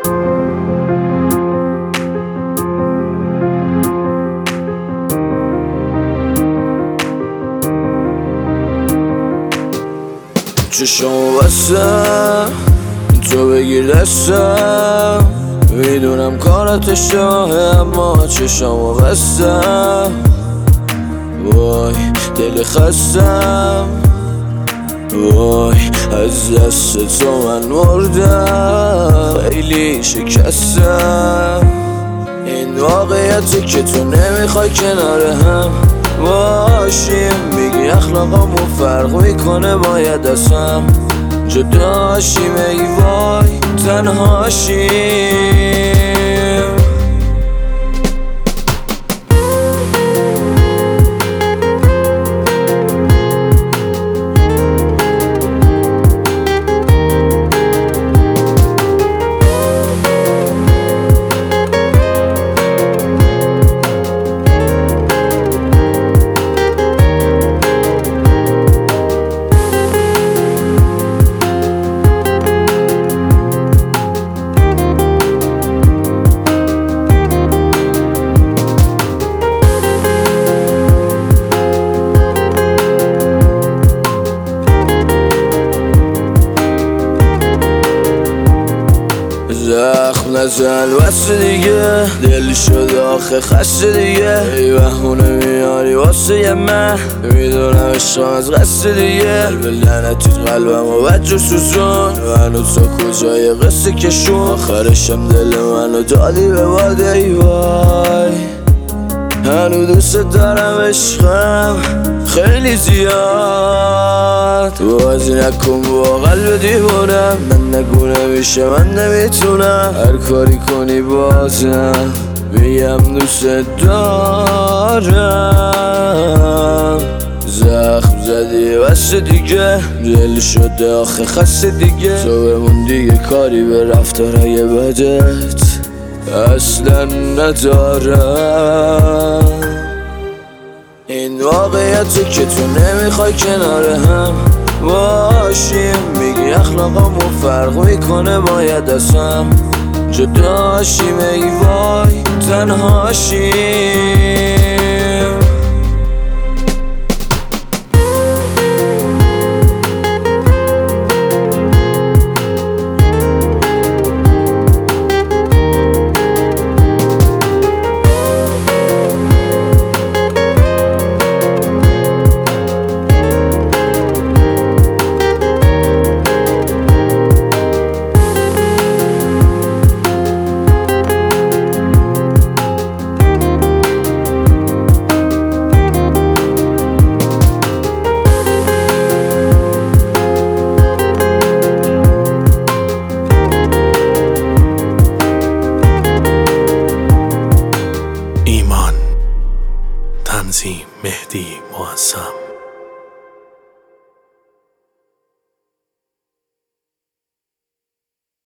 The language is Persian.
چشمو بستم تو بگیر دستم، میدونم کارت اشتباهه اما چشمو بستم. وای دل خستم، وای از دست تو من مردم، خیلی شکستم. این واقعیتی که تو نمیخوای کنار هم باشیم، میگی اخلاقامو فرق میکنه باید اصلا جداشیم، ای وای تنهاشیم. زخم نزن بس دیگه، دل شده آخه خسته دیگه، ای بهونه میاری واسه من، میدونم عشقم از قصد دیگه، قلب لعنتیت قلبم و بد سوزون، منو تا کجای قصه کشون، آخرشم دل منو دادی به باد، ای وای هنو دوست دارم عشقم خیلی زیاد، بازی نکن با قلب دیوونم، من نگو نمیشه من نمیتونم، هر کاری کنی بازم میگم دوست دارم. زخم زدی بس دیگه، دل شده آخه خسته دیگه، تو بمون دیگه کاری به رفتارهای بدت اصلا ندارم. این واقعیتی که تو نمیخوای کنار هم باشیم، میگی اخلاقامو فرق میکنه باید اصلا جداشیم، ای وای تنهاشیم. تنظیم مهدی معظم.